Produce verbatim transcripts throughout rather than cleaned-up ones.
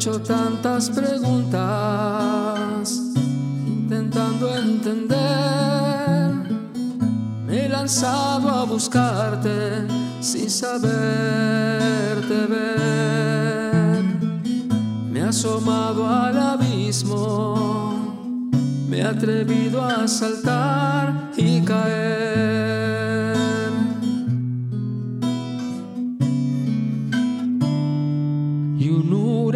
hecho tantas preguntas, intentando entender. Me he lanzado a buscarte sin saberte ver. Me he asomado al abismo, me he atrevido a saltar y caer. Y un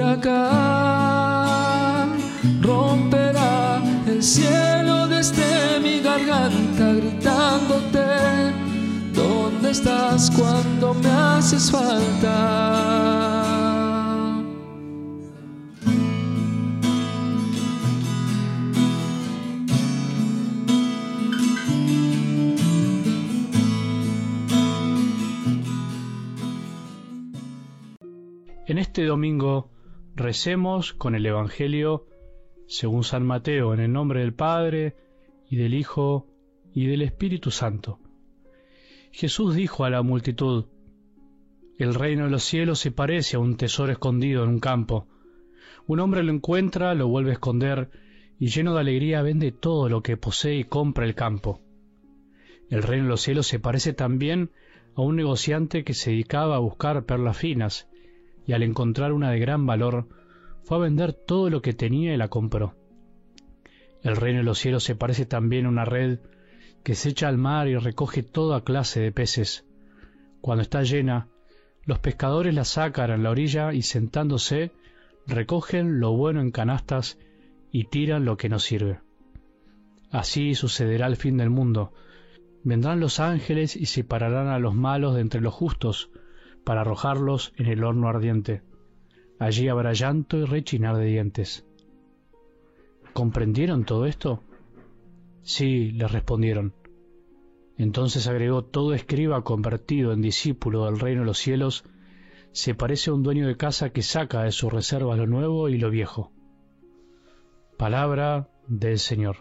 huracán romperá el cielo desde mi garganta, gritándote: ¿dónde estás cuando me haces falta? En este domingo recemos con el Evangelio según San Mateo, en el nombre del Padre, y del Hijo, y del Espíritu Santo. Jesús dijo a la multitud: el reino de los cielos se parece a un tesoro escondido en un campo. Un hombre lo encuentra, lo vuelve a esconder, y lleno de alegría vende todo lo que posee y compra el campo. El reino de los cielos se parece también a un negociante que se dedicaba a buscar perlas finas, y al encontrar una de gran valor, fue a vender todo lo que tenía y la compró. El reino de los cielos se parece también a una red que se echa al mar y recoge toda clase de peces. Cuando está llena, los pescadores la sacan a la orilla y, sentándose, recogen lo bueno en canastas y tiran lo que no sirve. Así sucederá al fin del mundo. Vendrán los ángeles y separarán a los malos de entre los justos, para arrojarlos en el horno ardiente. Allí habrá llanto y rechinar de dientes. ¿Comprendieron todo esto? Sí, les respondieron. Entonces agregó: todo escriba convertido en discípulo del reino de los cielos se parece a un dueño de casa que saca de sus reservas lo nuevo y lo viejo. Palabra del Señor.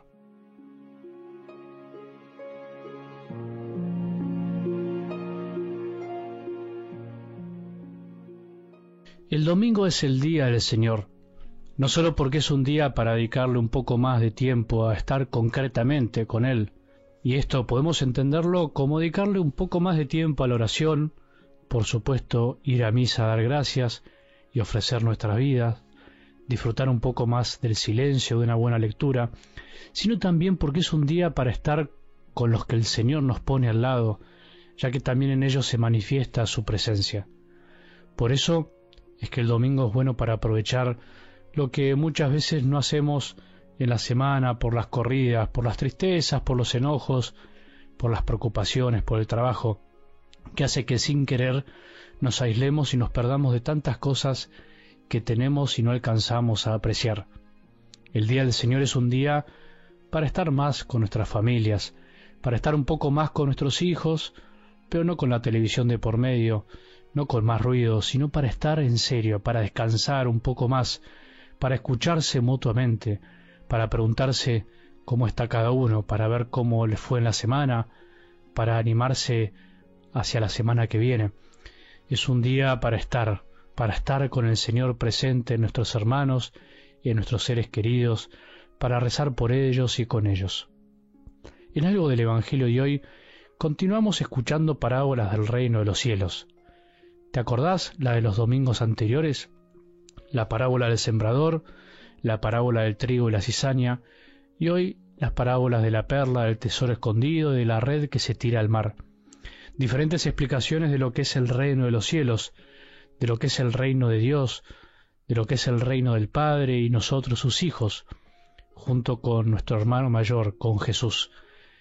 El domingo es el día del Señor, no solo porque es un día para dedicarle un poco más de tiempo a estar concretamente con Él, y esto podemos entenderlo como dedicarle un poco más de tiempo a la oración, por supuesto ir a misa a dar gracias y ofrecer nuestras vidas, disfrutar un poco más del silencio, de una buena lectura, sino también porque es un día para estar con los que el Señor nos pone al lado, ya que también en ellos se manifiesta su presencia. Por eso es que el domingo es bueno para aprovechar lo que muchas veces no hacemos en la semana por las corridas, por las tristezas, por los enojos, por las preocupaciones, por el trabajo, que hace que sin querer nos aislemos y nos perdamos de tantas cosas que tenemos y no alcanzamos a apreciar. El Día del Señor es un día para estar más con nuestras familias, para estar un poco más con nuestros hijos, pero no con la televisión de por medio, no con más ruido, sino para estar en serio, para descansar un poco más, para escucharse mutuamente, para preguntarse cómo está cada uno, para ver cómo les fue en la semana, para animarse hacia la semana que viene. Es un día para estar, para estar con el Señor presente en nuestros hermanos y en nuestros seres queridos, para rezar por ellos y con ellos. En algo del Evangelio de hoy, continuamos escuchando parábolas del reino de los cielos. ¿Te acordás la de los domingos anteriores? La parábola del sembrador, la parábola del trigo y la cizaña, y hoy las parábolas de la perla, del tesoro escondido y de la red que se tira al mar. Diferentes explicaciones de lo que es el reino de los cielos, de lo que es el reino de Dios, de lo que es el reino del Padre y nosotros sus hijos, junto con nuestro hermano mayor, con Jesús,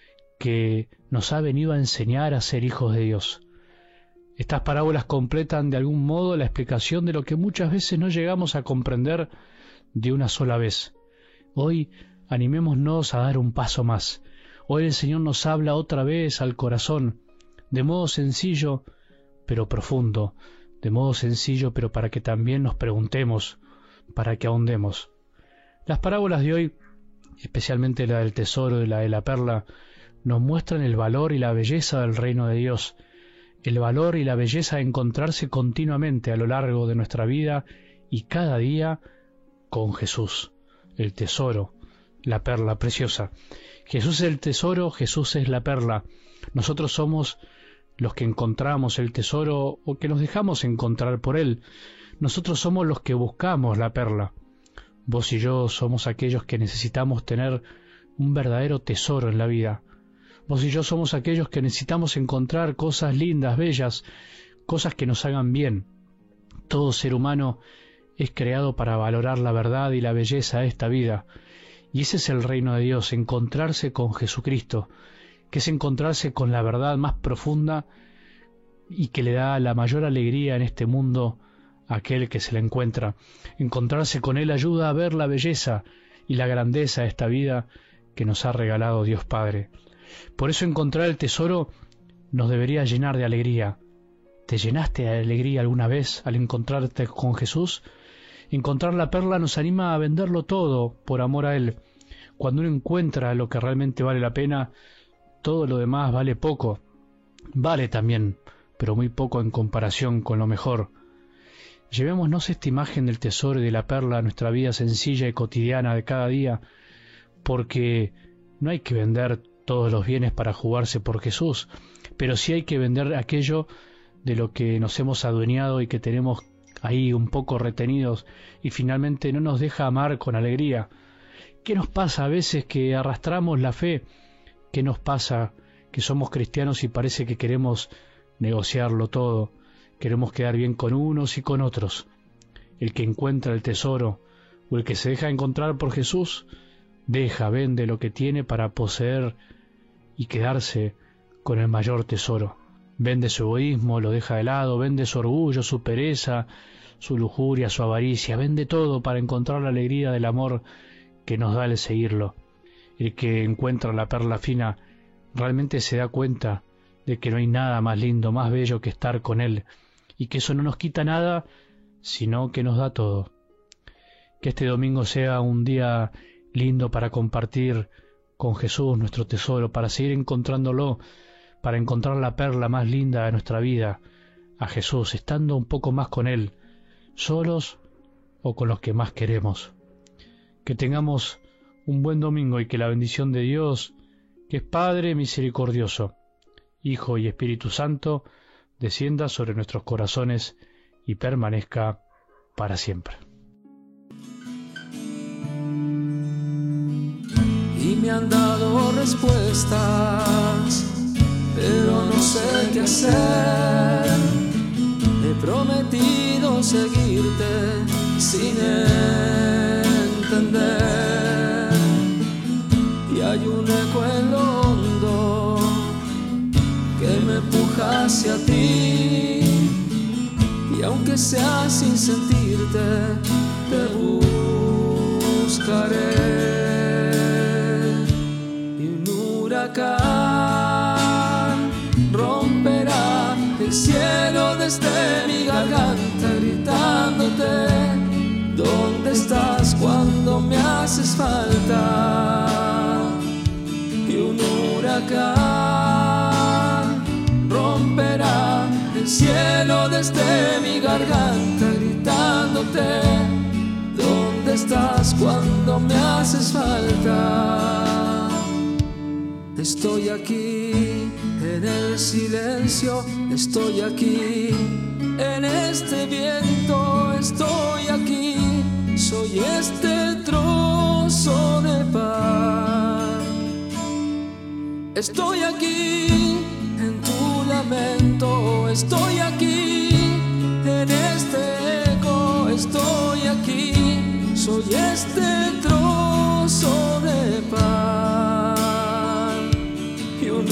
que nos ha venido a enseñar a ser hijos de Dios. Estas parábolas completan de algún modo la explicación de lo que muchas veces no llegamos a comprender de una sola vez. Hoy animémonos a dar un paso más. Hoy el Señor nos habla otra vez al corazón, de modo sencillo pero profundo, de modo sencillo pero para que también nos preguntemos, para que ahondemos. Las parábolas de hoy, especialmente la del tesoro y la de la perla, nos muestran el valor y la belleza del reino de Dios, el valor y la belleza de encontrarse continuamente a lo largo de nuestra vida y cada día con Jesús, el tesoro, la perla preciosa. Jesús es el tesoro, Jesús es la perla. Nosotros somos los que encontramos el tesoro o que nos dejamos encontrar por él. Nosotros somos los que buscamos la perla. Vos y yo somos aquellos que necesitamos tener un verdadero tesoro en la vida. Vos y yo somos aquellos que necesitamos encontrar cosas lindas, bellas, cosas que nos hagan bien. Todo ser humano es creado para valorar la verdad y la belleza de esta vida. Y ese es el reino de Dios, encontrarse con Jesucristo, que es encontrarse con la verdad más profunda y que le da la mayor alegría en este mundo a aquel que se la encuentra. Encontrarse con Él ayuda a ver la belleza y la grandeza de esta vida que nos ha regalado Dios Padre. Por eso encontrar el tesoro nos debería llenar de alegría. ¿Te llenaste de alegría alguna vez al encontrarte con Jesús? Encontrar la perla nos anima a venderlo todo por amor a Él. Cuando uno encuentra lo que realmente vale la pena, todo lo demás vale poco. Vale también, pero muy poco en comparación con lo mejor. Llevémonos esta imagen del tesoro y de la perla a nuestra vida sencilla y cotidiana de cada día, porque no hay que vender todos los bienes para jugarse por Jesús, pero sí hay que vender aquello de lo que nos hemos adueñado y que tenemos ahí un poco retenidos y finalmente no nos deja amar con alegría. ¿Qué nos pasa a veces que arrastramos la fe? ¿Qué nos pasa que somos cristianos y parece que queremos negociarlo todo? Queremos quedar bien con unos y con otros. El que encuentra el tesoro o el que se deja encontrar por Jesús, deja, vende lo que tiene para poseer y quedarse con el mayor tesoro. Vende su egoísmo, lo deja de lado, vende su orgullo, su pereza, su lujuria, su avaricia, vende todo para encontrar la alegría del amor que nos da el seguirlo. El que encuentra la perla fina realmente se da cuenta de que no hay nada más lindo, más bello que estar con Él, y que eso no nos quita nada, sino que nos da todo. Que este domingo sea un día lindo para compartir con Jesús nuestro tesoro, para seguir encontrándolo, para encontrar la perla más linda de nuestra vida, a Jesús, estando un poco más con Él, solos o con los que más queremos. Que tengamos un buen domingo y que la bendición de Dios, que es Padre misericordioso, Hijo y Espíritu Santo, descienda sobre nuestros corazones y permanezca para siempre. Y me han dado respuestas, pero no sé qué hacer. He prometido seguirte sin entender, y hay un eco en lo hondo que me empuja hacia ti, y aunque sea sin sentirte, te buscaré. Y un huracán romperá el cielo desde mi garganta, gritándote: ¿dónde estás cuando me haces falta? Y un huracán romperá el cielo desde mi garganta, gritándote: ¿dónde estás cuando me haces falta? Estoy aquí en el silencio, estoy aquí en este viento, estoy aquí, soy este trozo de paz. Estoy aquí en tu lamento, estoy aquí en este eco, estoy aquí, soy este trozo de paz. Y un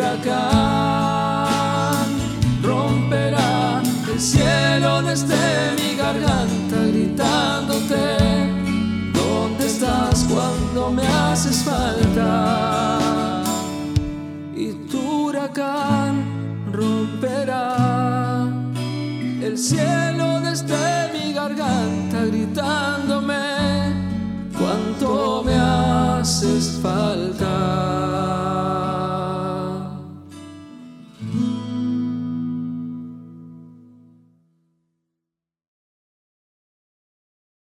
huracán romperá el cielo desde mi garganta, gritándote: ¿dónde estás cuando me haces falta? Y tu huracán romperá el cielo desde mi garganta, gritándome: ¿cuánto me haces falta?